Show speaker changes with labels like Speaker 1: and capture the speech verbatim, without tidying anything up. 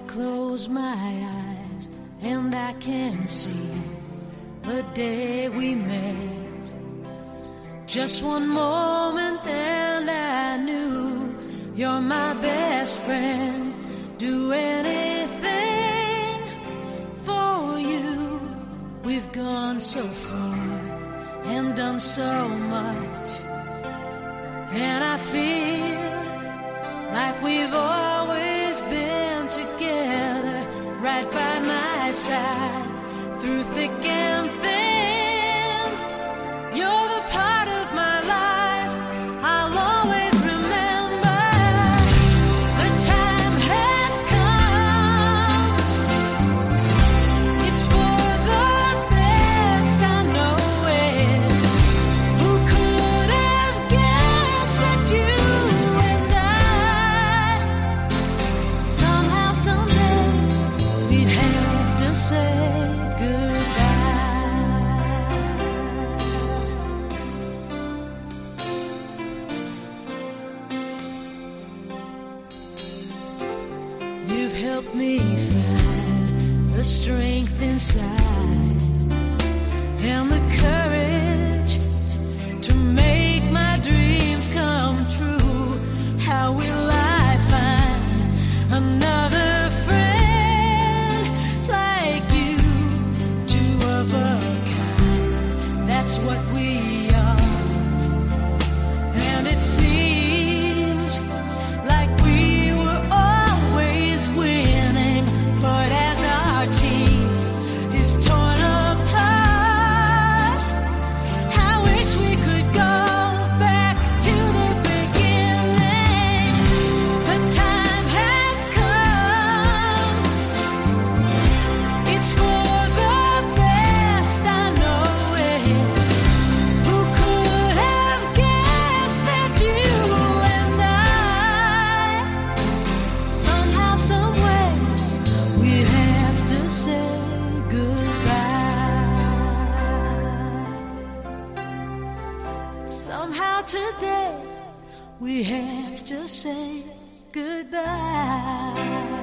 Speaker 1: close my eyes and I can see the day we met. Just one moment and I knew you're my best friend. Do anything for you. We've gone so far and done so much, and I feel like we've always been together, right by my side, through thick and thin. You're the part of my life I'll always remember. The time has come. It's for the best, I know it. Who could have guessed that you and I, somehow, someday, we'd have to say help me find the strength inside and the courage to make my dreams come true. How will I find another friend like you? Two of a kind, that's what we are. And it seems like we were always winning, but as our team is torn apart, I wish we could go back to the beginning. The time has come. It's for the best, I know it. Who could have guessed that you and I, somehow, someway, we'd have to say goodbye. Somehow today we have to say goodbye.